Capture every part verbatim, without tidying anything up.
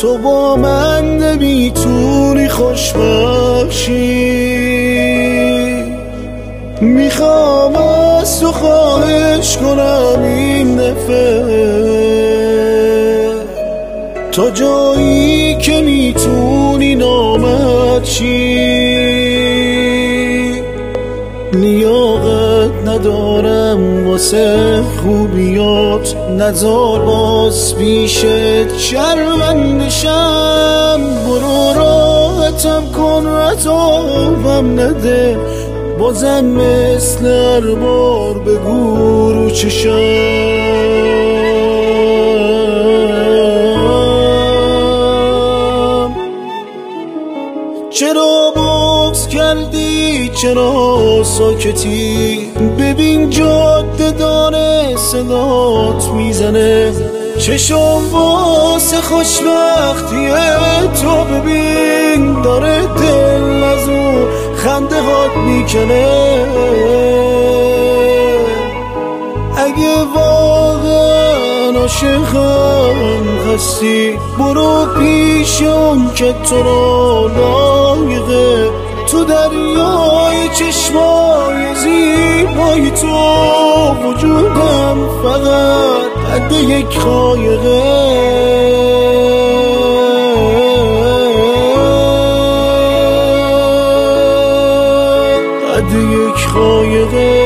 تو با من نمیتونی خوشبخشی. میخوام از تو خواهش کنم این دفعه تا جایی که میتونی نامت شی. لیاقت ندارم واسه خوبیات، نزار باز پیشت شرمنده شم. برو راحتم کن عذابم نده، بازم مثل هر بار بگو رو چشم. چرا بغض کردی چرا ساکتی؟ ببین جاده داره صدات میزنه، چشم واسه خوشبختی تو ببین داره دل از اون خنده هات میکنه. اگه واقعا عاشقم هستی برو پیش اون که تو رو لایقه، تو دریای چشمای زیبای تو وجودم فقط حد یک خایقه. حد یک خایقه.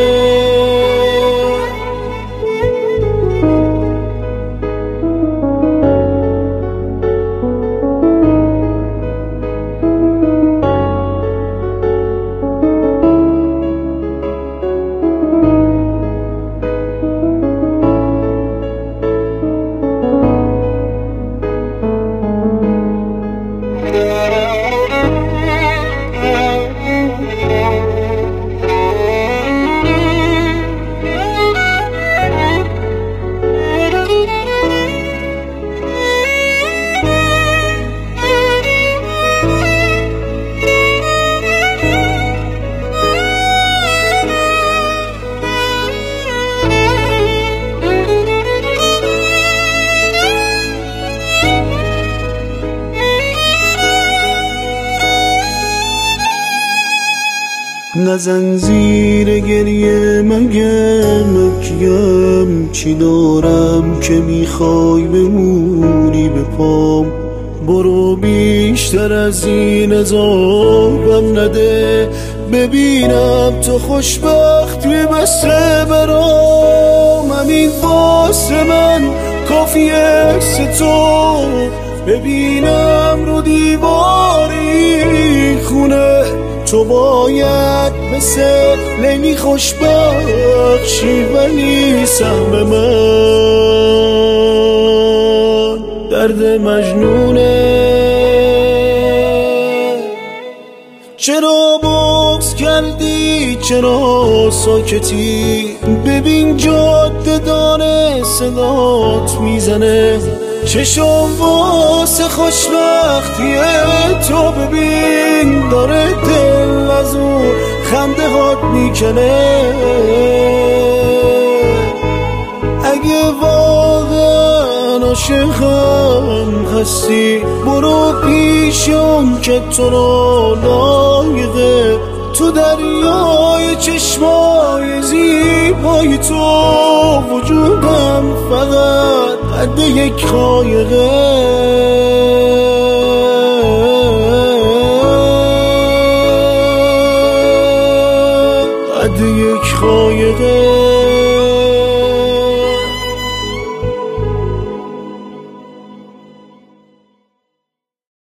نزن زیر گریه مگه مکیم، چی دارم که میخوای بمونی به پام. برو بیشتر از این عذابم نده، ببینم تو خوشبختی بسه برام. همین واسه من کافی عکس تو ببینم رو دیواری خونه. تو باید مثل لیلی خوشبخشی، ولی سهم من درد مجنونه. چرا بغض کردی چرا ساکتی؟ ببین جاده داره صدات میزنه، چشم واسه خوشبختی تو ببین داره دل از اون خنده هات میکنه. اگه واقعا عاشقم هستی برو پیش اون که تو رو لایقه، تو دریای چشمای زیبای تو وجودم فقط حد یک خایقه. حد یک خایقه.